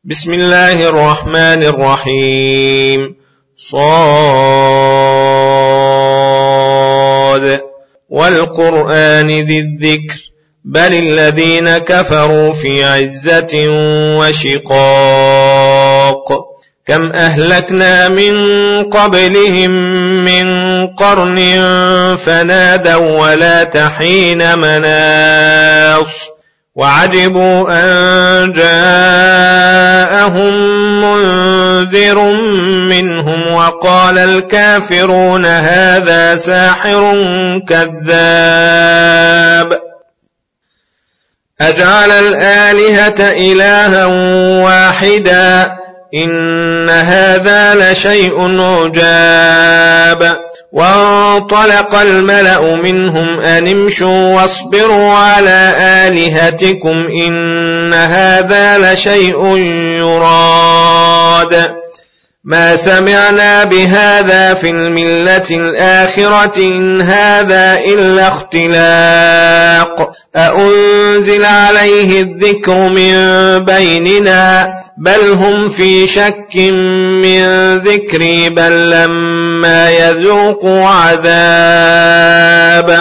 بسم الله الرحمن الرحيم صاد والقرآن ذي الذكر بل الذين كفروا في عزة وشقاق كم أهلكنا من قبلهم من قرن فنادوا ولا تحين مناص وعجبوا أن جاءهم منذر منهم وقال الكافرون هذا ساحر كذاب أجعل الآلهة إلها واحدا إن هذا لشيء عجاب وانطلق الملأ منهم أن امشوا واصبروا على آلهتكم إن هذا لشيء يراد ما سمعنا بهذا في الملة الآخرة إن هذا إلا اختلاق أأنزل عليه الذكر من بيننا بل هم في شك من ذكري بل لما يذوقوا عذاب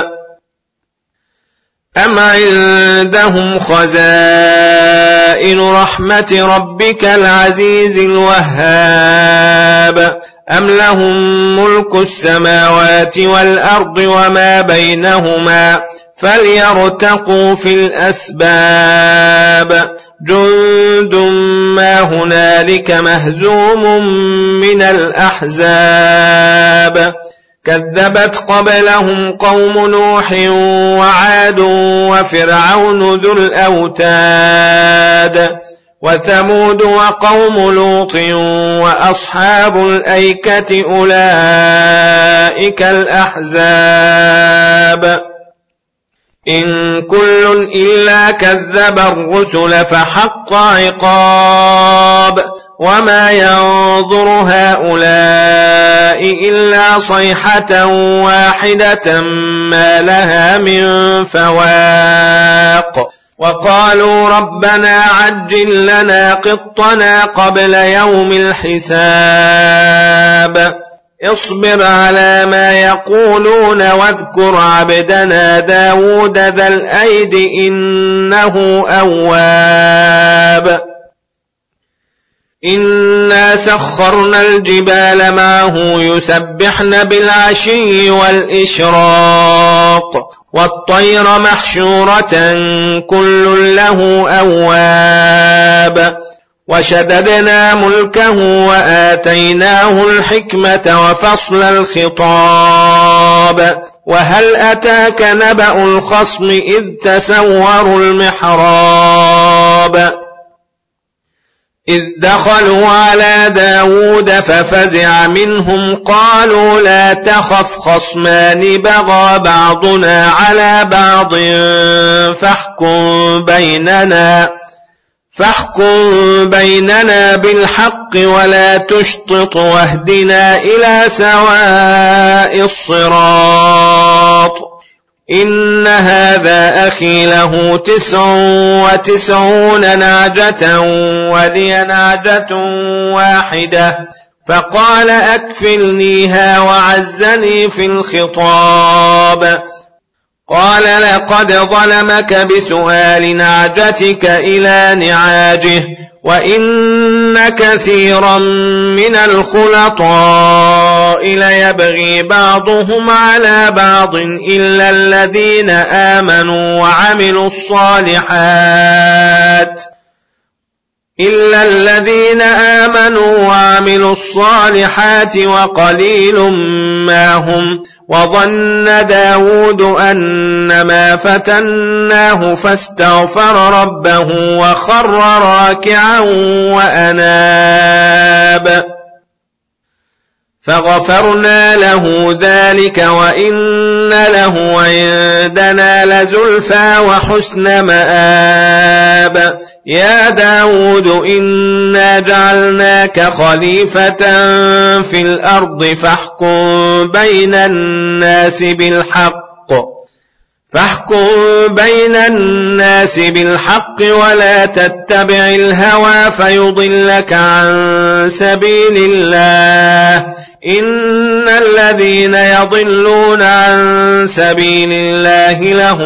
أم عندهم خزائن رحمة ربك العزيز الوهاب أم لهم ملك السماوات والأرض وما بينهما فليرتقوا في الأسباب جند ما هنالك مهزوم من الأحزاب كذبت قبلهم قوم نوح وعاد وفرعون ذو الأوتاد وثمود وقوم لوط وأصحاب الأيكة أولئك الأحزاب إن كل إلا كذب الرسل فحق عقاب وما ينظر هؤلاء إلا صيحة واحدة ما لها من فواق وقالوا ربنا عجل لنا قطنا قبل يوم الحساب اصبر على ما يقولون واذكر عبدنا داود ذا الأيد إنه أواب إنا سخرنا الجبال معه يسبحن بالعشي والإشراق والطير محشورة كل له أواب وشددنا ملكه وآتيناه الحكمة وفصل الخطاب وهل أتاك نبأ الخصم إذ تسوروا المحراب إذ دخلوا على داود ففزع منهم قالوا لا تخف خصمان بغى بعضنا على بعض فاحكم بيننا بالحق ولا تشطط واهدنا إلى سواء الصراط إن هذا أخي له 99 نعجة ولي نعجة واحدة فقال أكفلنيها وعزني في الخطاب قال لقد ظلمك بسؤال نعجتك إلى نعاجه وإن كثيرا من الخلطاء ليبغي بعضهم على بعض إلا الذين آمنوا وعملوا الصالحات وقليل ما هم وظن داود أنما فتناه فاستغفر ربه وخر راكعا وأناب فغفرنا له ذلك وإن له عندنا لزلفى وحسن مآب يا داود إنا جعلناك خليفة في الأرض فاحكم بين الناس بالحق فاحكم بين الناس بالحق ولا تتبع الهوى فيضلك عن سبيل الله إن الذين يضلون عن سبيل الله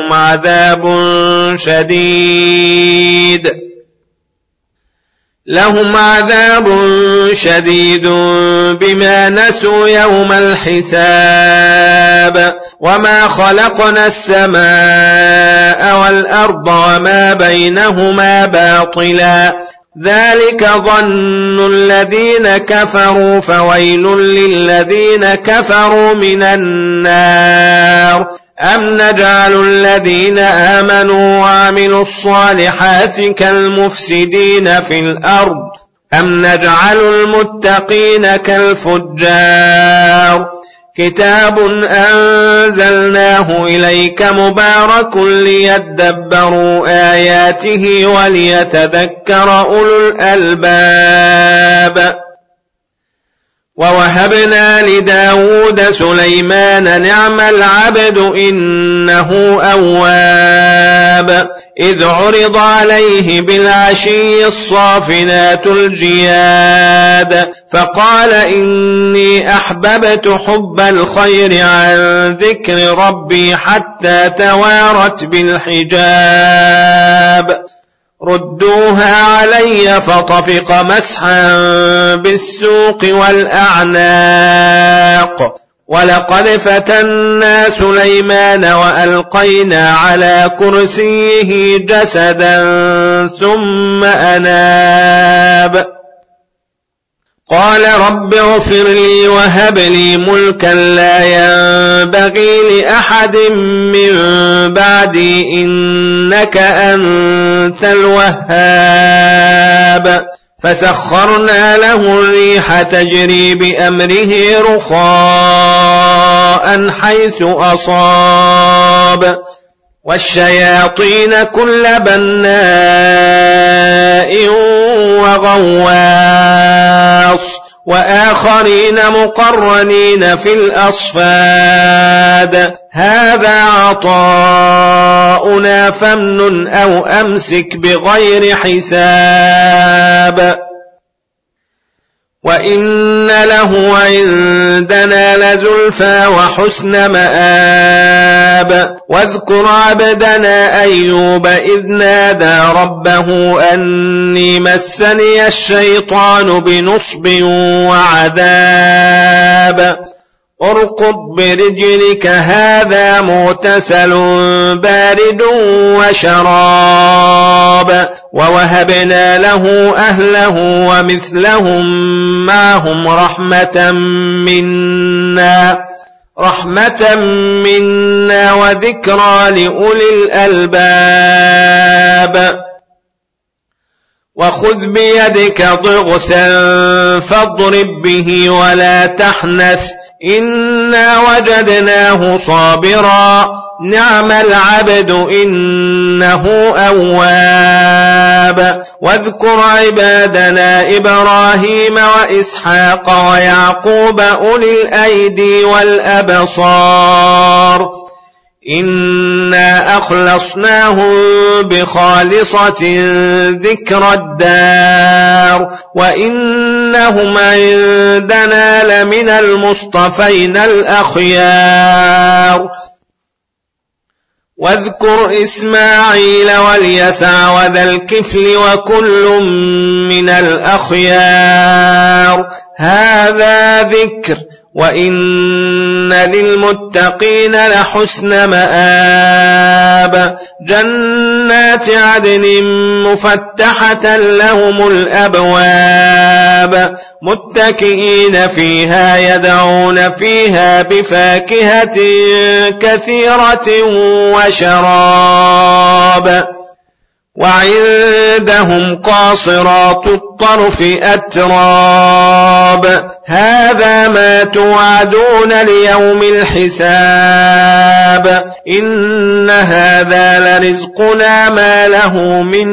لهم عذاب شديد بما نسوا يوم الحساب وما خلقنا السماء والأرض وما بينهما باطلا ذلك ظن الذين كفروا فويل للذين كفروا من النار أم نجعل الذين آمنوا وعملوا الصالحات كالمفسدين في الأرض أم نجعل المتقين كالفجار كتاب أنزلناه إليك مبارك ليدبروا آياته وليتذكر أولو الألباب ووهبنا لداود سليمان نعم العبد إنه أواب إذ عرض عليه بالعشي الصافنات الجياد فقال إني أحببت حب الخير عن ذكر ربي حتى توارت بالحجاب ردوها علي فطفق مسحا بالسوق والأعناق ولقد فتنا سليمان وألقينا على كرسيه جسدا ثم أناب قال رب اغفر لي وهب لي ملكا لا ينبغي لأحد من بعدي إنك أنت الوهاب فسخرنا له الريح تجري بأمره رخاء حيث أصاب والشياطين كل بناء وغواص وآخرين مقرنين في الأصفاد هذا عطاؤنا فامنن أو أمسك بغير حساب وإن له عندنا لزلفى وحسن مآب واذكر عبدنا أيوب إذ نادى ربه أني مسني الشيطان بنصب وعذاب ارقض برجلك هذا مغتسل بارد وشراب ووهبنا له أهله ومثلهم معهم رحمة منا وذكرى لأولي الألباب وخذ بيدك ضغثا فاضرب به ولا تحنث إنا وجدناه صابرا نعم العبد إنه أواب واذكر عبادنا إبراهيم وإسحاق ويعقوب أولي الأيدي والأبصار إنا أخلصناهم بخالصة ذكر الدار وإنهم عندنا لمن المصطفين الأخيار واذكر إسماعيل واليسع وذا الكفل وكل من الأخيار هذا ذكر وإن للمتقين لحسن مآب جنات عدن مفتحة لهم الأبواب متكئين فيها يدعون فيها بفاكهة كثيرة وشراب وعندهم قاصرات الطرف أتراب هذا ما توعدون ليوم الحساب إن هذا لرزقنا ما له من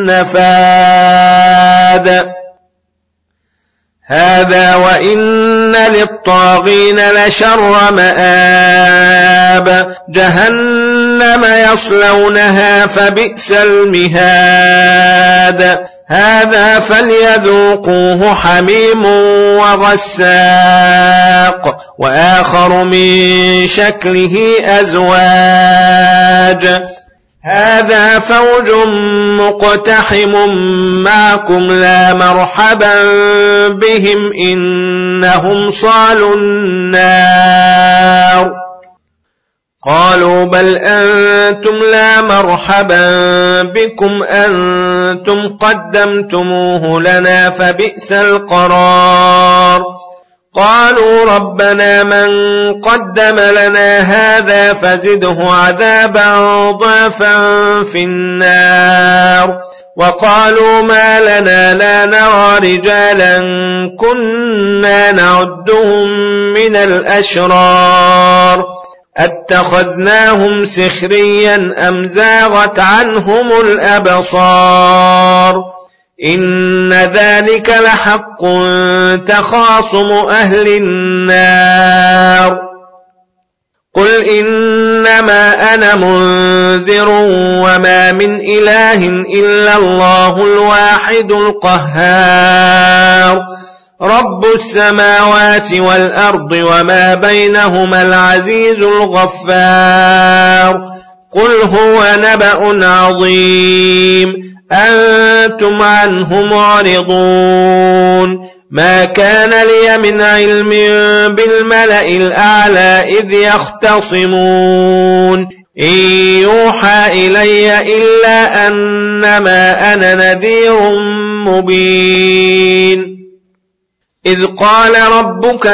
نفاد هذا وإن للطاغين لشر مآب جهنم يصلونها فبئس المهاد هذا فليذوقوه حميم وغساق وآخر من شكله أزواج هذا فوج مقتحم معكم لا مرحبا بهم إنهم صالوا النار قالوا بل أنتم لا مرحبا بكم أنتم قدمتموه لنا فبئس القرار قالوا ربنا من قدم لنا هذا فزده عذابا ضعفا في النار وقالوا ما لنا لا نرى رجالا كنا نعدهم من الأشرار اتخذناهم سخريا أم زاغت عنهم الأبصار إن ذلك لحق تخاصم أهل النار قل إنما أنا منذر وما من إله إلا الله الواحد القهار رب السماوات والأرض وما بينهما العزيز الغفار قل هو نبأ عظيم أنتم عنه معرضون ما كان لي من علم بالملأ الأعلى إذ يختصمون إن يوحى إلي إلا أنما أنا نذير مبين إذ قال ربك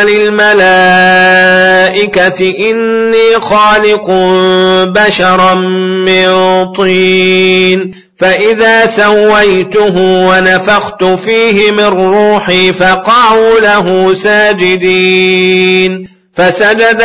للملائكة إني خالق بشرا من طين فإذا سويته ونفخت فيه من روحي فقعوا له ساجدين فسجد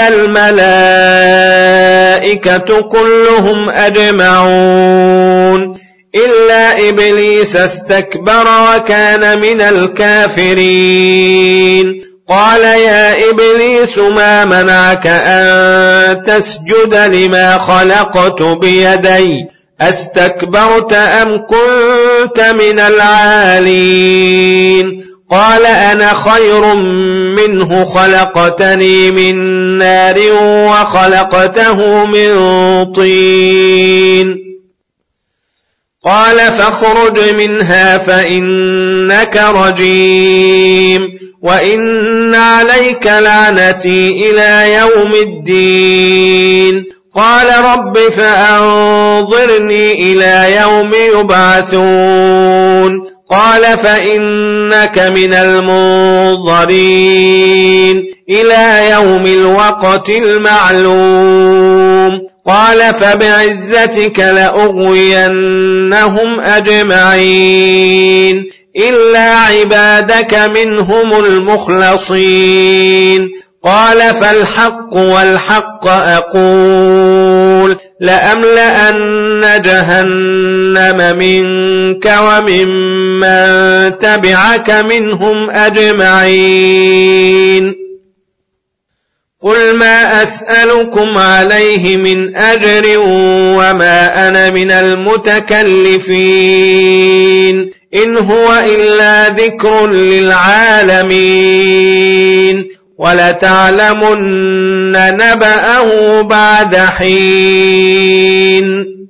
الملائكة كلهم أجمعون إلا إبليس استكبر وكان من الكافرين قال يا إبليس ما منعك أن تسجد لما خلقت بيدي أستكبرت أم كنت من العالين قال أنا خير منه خلقتني من نار وخلقته من طين قال فاخرج منها فإنك رجيم وإن عليك لعنتي إلى يوم الدين قال رب فأنظرني إلى يوم يبعثون قال فإنك من المنظرين إلى يوم الوقت المعلوم قال فبعزتك لأغوينهم أجمعين إلا عبادك منهم المخلصين قال فالحق والحق أقول لأملأن جهنم منك وممن تبعك منهم أجمعين قل ما أسألكم عليه من أجر وما أنا من المتكلفين إن هو إلا ذكر للعالمين ولتعلمن نبأه بعد حين